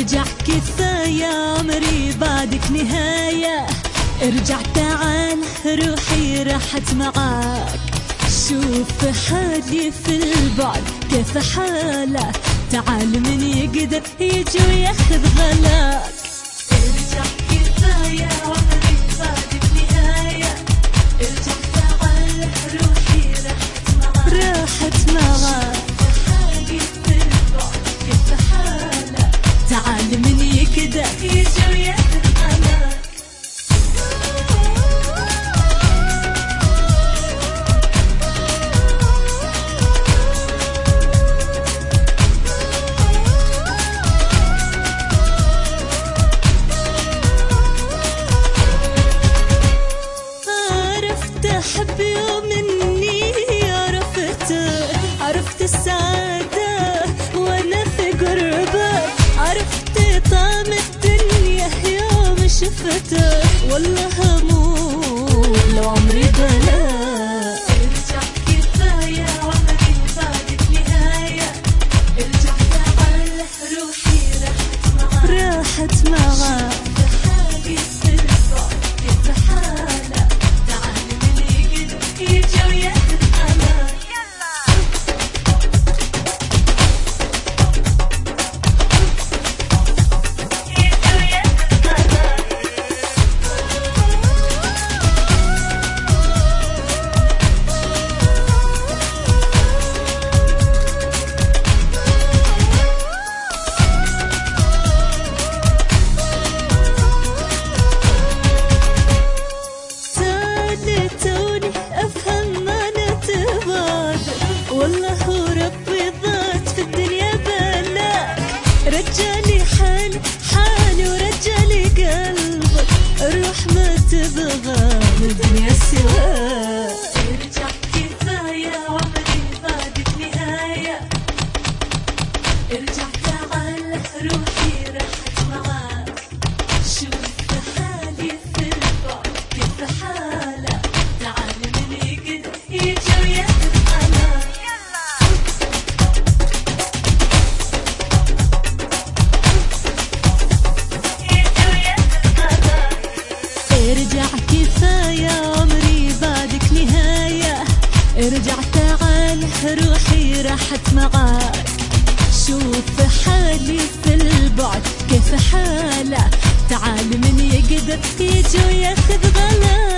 ارجع كفاية عمري بعدك نهاية. ارجع تعال روحي راحت معاك. شوف حالي في البعد كيف حاله. تعال من يقدر يجي وياخذ غلاك. ارجع كفاية عمري بعدك نهاية. ارجع تعال روحي راحت معاك. حالي في البعد كيف حاله. تعال من يقدر يجي وياخذ غلاك. أحب يوم مني عرفت السعادة وأنا في قربك. عرفت طعم الدنيا يوم شفتك. والله هموت لو عمري بلاك. ارجع كفاية عمري بعدك نهاية. ارجع تعال روحي راحت معاك. حالي في البعد كيف حالك. والله ربي ضاعت في الدنيا بلاك. رجالي حالي ورجالي قلبك. الروح ما تبغى الدنيا سواك. ارجع كفاية عمري بعدك نهاية. ارجع تعال روحي راحت معاك. شوف حالي في البعد كيف حاله. تعال من يقدر يجي وياخذ غلاك. ارجع كفاية عمري بعدك نهاية. ارجع تعال روحي راحت معاك. شوف حالي في البعد كيف حاله. تعال من يقدر يجي وياخذ غلاك.